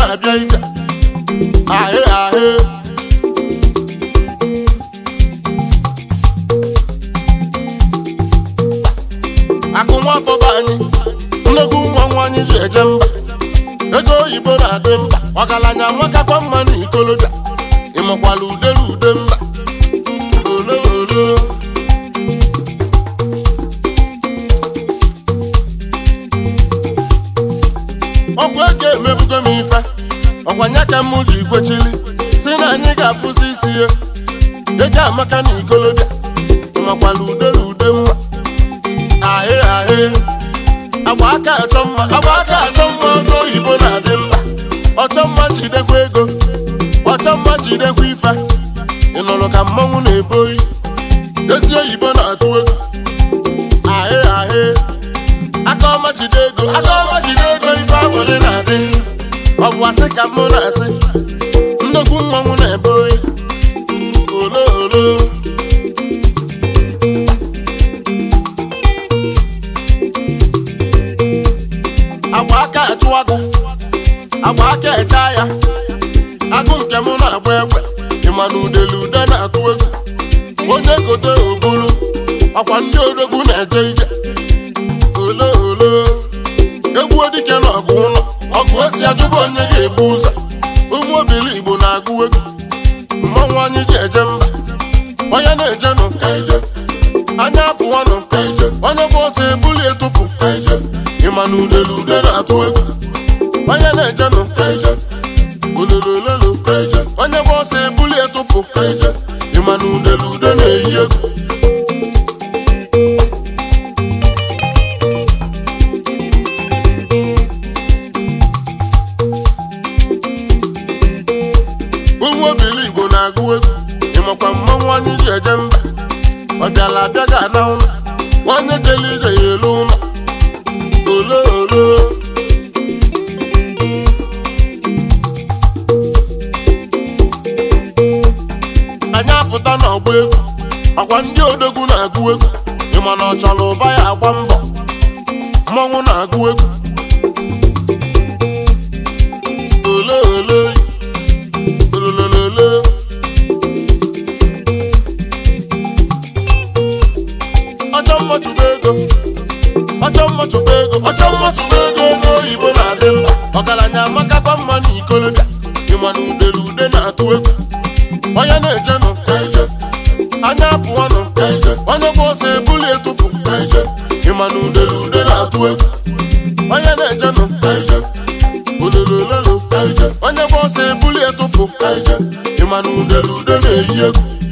na-abịa ije ahị ahị akụ nwafọ be anyị nnekwu nwa anyị ji eje mba ego oyibo na-adị mba ọgaranya nwakakwa mma na ikolobịa ịmakwala udele ude mba ole ole ọgwụ ego emebugo m ife ọkwanye ka m ji kwechili si na anyị ga-afụsi isi ya ego amaka na ikolobịa ịmakwala udele ude mma ahị ahị agba aka achọ mma ego oyibo na-adị mkpa ọchọ mma jidekwa ego ọchọ mma jidekwa ife ị nụrụ ka mmanwụ na-ebe oyi ezi oyibo na-atụ ego ahị ahị aka ọma jide ego ife agbụrụ na-adị ọ bụ asị ka mụ na-asị nnukwu mmanwụ na-ebe oyi ole ole agba aka achụ agụ agba aka eche ya agụ nke mụ na-agba egbe ịma na udele ude na-atụ egwu onye kote obulu ọkwa ndị odogwu na-eje ije ole ole egwu dike na ọgụ ụlọ ọgụ esi achụba onye ga-ebu ụzọ ụmụ obili Igbo na-agụ egwu mmanwụ anyị ji eje mba onye na-eje nụ ka ije anya apụwa nụ ka ije onye bụ ọsọ ebuli etụpụ ka ije ịma na udele ude na-atụ egwu onye na-eje nụ ka ije ololololo ka ije onye bụ ọsọ ebuli etụpụ ka ije ịma na udele ude na-eyi egwu ụmụ obili Igbo na-agụ egwu ịmakwa mmanwụ anyị ji eje mba ọ bịala abịa ga-ana ụlọ onye jele ije ya elu ụlọ ole ole anyị apụta n'ọgba egwu ọkwa ndị odogwu na-agụ egwu ịma na ọ chọrọ ụba ya agba mbọ mmanwụ na-agụ egwu ole ole ololololo ọchọ mmachụba ego ego oyibo na-adị mba ọgaranya amakakwa mma na ikolobịa ịma na udele ude na-atụ egwu onye na-eje nụ ka ije anya apụọ nụ ka ije onye bụ ọsọ ebuli etụpụ ka ije ịma na udele ude na-atụ egwu onye na-eje nụ ka ije ololololo ka ije onye bụ ọsọ ebuli etụpụ ka ije ịma na udele ude na-eyi egwu